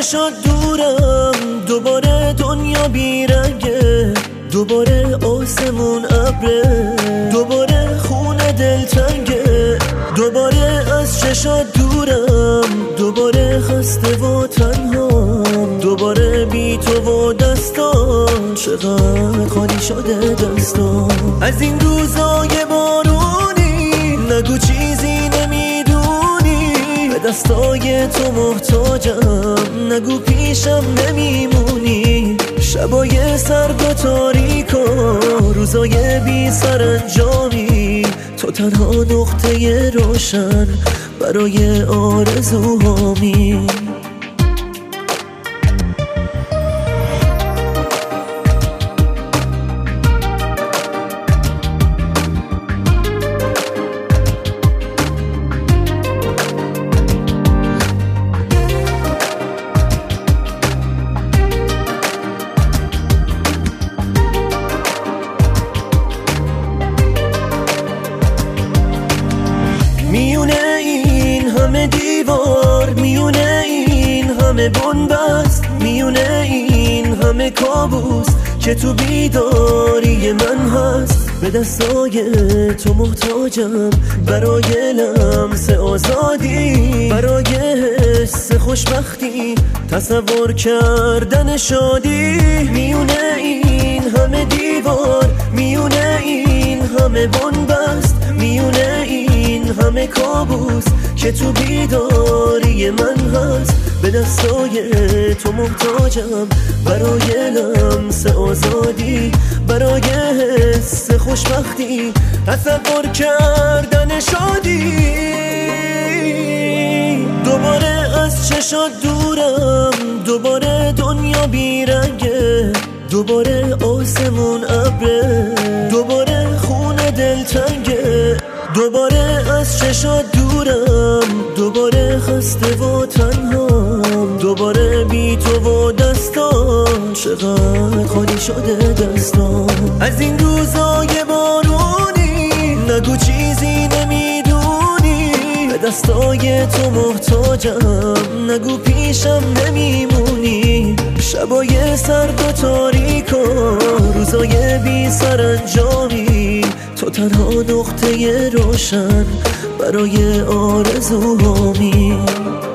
چشات دورم، دوباره دنیا بیرنگه، دوباره آسمون ابره، دوباره خونه دلتنگه، دوباره از چشات دورم، دوباره خسته و تنهام، دوباره بی تو و دستان چقدر خالی شده دستان. از این روزای بارونی نگو چیزی نمیدونی، به دستای تو محتاجم، نگو پیشم نمیمونی. شبای سرد و تاریک و روزای بی سرانجامی، تو تنها نقطه روشن برای آرزوهامی. میونه این همه دیوار، میونه این همه بنبست، میونه این همه کابوس که تو بیداری من هست، به دستای تو محتاجم برای لمس آزادی، برای حس خوشبختی، تصور کردن شادی. میونه این همه دیوار، میونه این همه بنبست، میونه این همه کابوس که تو بیداری من هست، به دستای تو محتاجم برای لمس آزادی، برای حس خوشبختی، تصور کردن شادی. دوباره از چشات دورم، دوباره دنیا بیرنگه، دوباره آسمون ابره، دوباره خونه دلتنگه، دوباره از چشات دورم، دوباره خسته و تنهام، دوباره بی تو و دستان چقدر خالی شده دستان. از این روزای بارونی نگو چیزی نمیدونی، به دستای تو محتاجم، نگو پیشم نمیمونی. شبای سرد و تاریک و روزای بی سرانجامی، تو تنها نقطه روشن برای آرزوهامی.